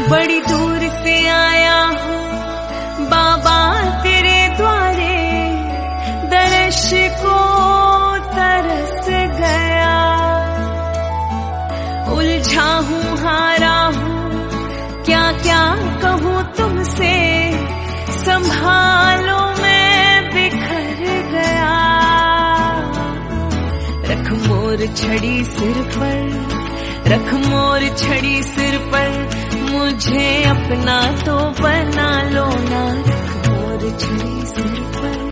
बड़ी दूर से आया हूँ बाबा तेरे द्वारे, दर्श को तरस गया। उलझा हूँ हारा हूँ, क्या क्या कहूँ तुमसे, संभालो मैं बिखर गया। रख मोर छड़ी सिर पर, रख मोर छड़ी सिर पर, मुझे अपना तो बना लो ना। रख मोर छड़ी सिर पर।